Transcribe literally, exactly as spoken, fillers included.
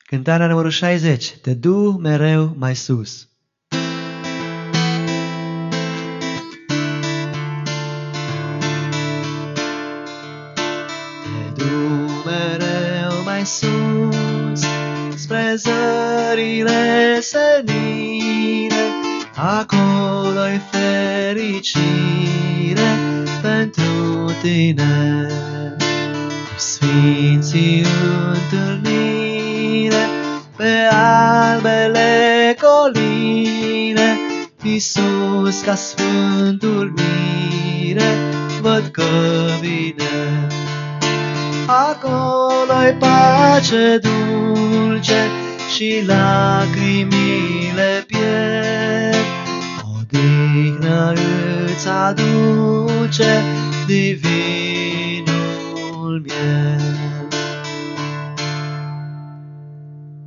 Cântarea numărul șaizeci. Te du mereu mai sus. Te du mereu mai sus, spre zările senine, acolo-i fericire pentru tine. Sfinții întâlnire pe albele coline, Iisus ca sfântul mire, văd că vine. Acolo-i pace dulce și lacrimile pierd, odihnă îți aduce divinul mier.